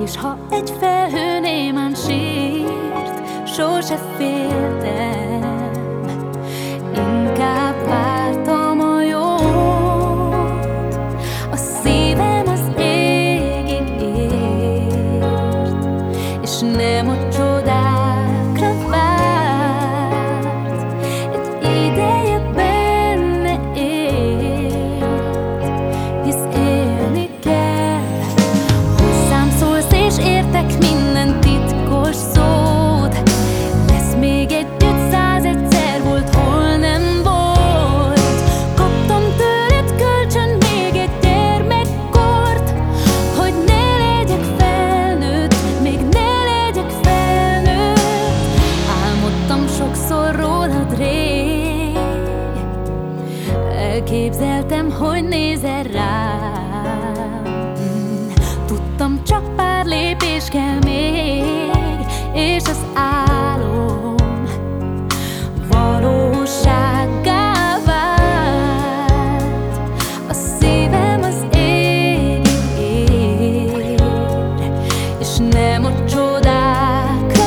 És ha egy felhő némán sírt, sose féltem, inkább vártam a jót. A szívem az égig ért, és nem a csodákra várt. Egy ideje benne élt, hisz élni kell. Hozzám szólsz és értek minden titkos szót. Lesz még együtt 101-szer, volt, hol nem volt. Kaptam tőled kölcsön még egy gyermekkort, hogy ne legyek felnőtt, még ne legyek felnőtt. Álmodtam sokszor rólad rég, elképzeltem, hogy nézel rám. Tudtam, csak pár lépés kell még, és az álom valósággá vált. A szívem az égig ér, és nem a csodákra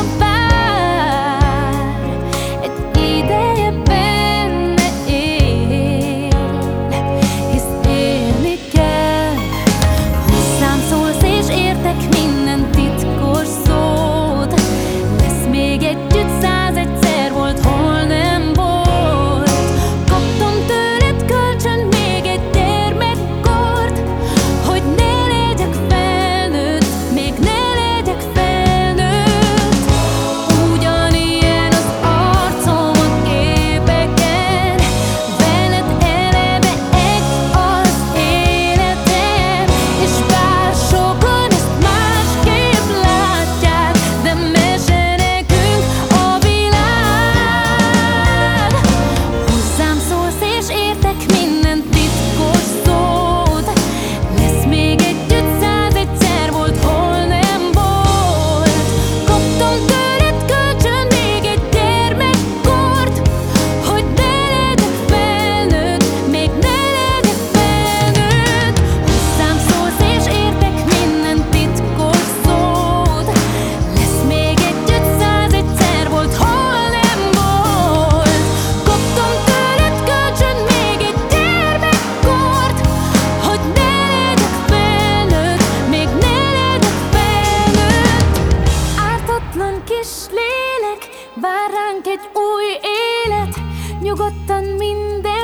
vár. Egy ideje benne él, hisz élni kell. Hozzám szólsz és értek minden titkos szót. Lesz még együtt 101-szer, volt, hol nem volt. Kaptam tőled kölcsön még egy gyermekkort, hogy ne legyek felnőtt, még ne legyek felnőtt. Ugyanilyen az arcom a képeken, veled eleve egy az életem. És bár sokan ezt másképp látják, de mese nekünk a világ. Hozzám szólsz és értek minden titkos szót. Lesz még együtt 101-szer, volt, hol nem volt. Kaptam tőled kölcsön még egy gyermekkort, hogy ne legyek felnőtt, még ne legyek felnőtt. Hozzám szólsz és értek minden titkos szót. Lesz még együtt 101-szer, volt, hol nem volt. Kaptam tőled kölcsön még egy gyermekkort, hogy ne legyek felnőtt, még ne legyek felnőtt. Ártatlan kis lélek, vár ránk egy új élet, nyugodtan minden